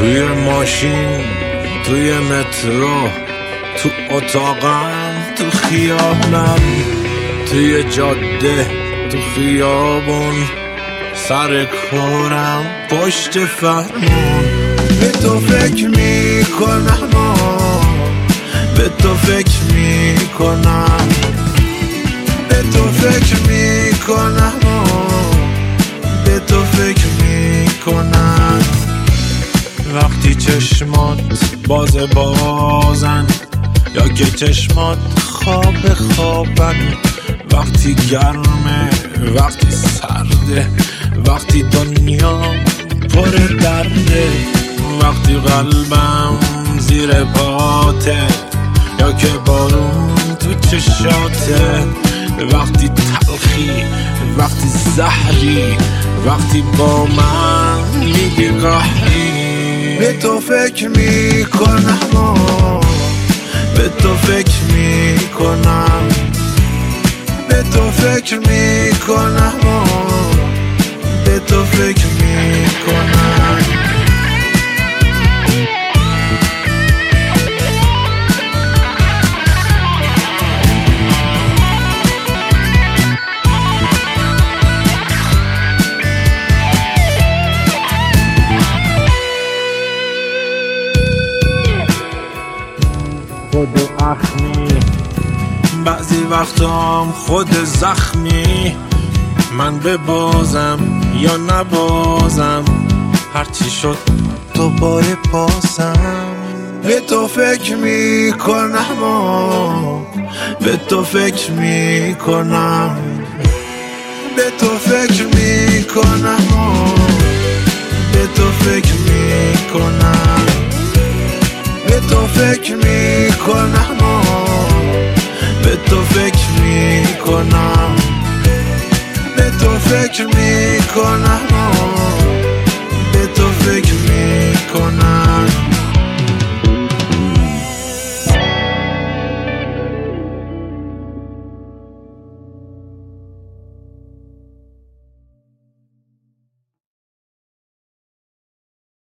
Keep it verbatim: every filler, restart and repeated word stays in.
توی ماشین، توی مترو، تو اتاقم، تو خیابونم، توی جاده، تو خیابون، سر کارم، پشت فرمون. به تو فکر میکنم، به تو فکر میکنم، به تو فکر میکنم، به تو فکر میکنم. وقتی چشمات باز بازن یا که چشمات خواب خوابن، وقتی گرمه، وقتی سرده، وقتی دنیا پر درده، وقتی قلبم زیر پاته یا که بارون تو چشاته، وقتی تلخی، وقتی زهری، وقتی با من میگی قهری. به تو فکر میکنم، به تو فکر میکنم، به تو فکر میکنم، به تو فکر میکنم. خود اخمی، بعضی وقتام خود زخمی، من ببازم یا نبازم، هرچی شد دوباره بازم. به تو فکر میکنم، به تو فکر میکنم، به تو فکر میکنم، به تو فکر میکنم، به تو فکر میکنم، به تو فکر میکنم، به تو فکر میکنم.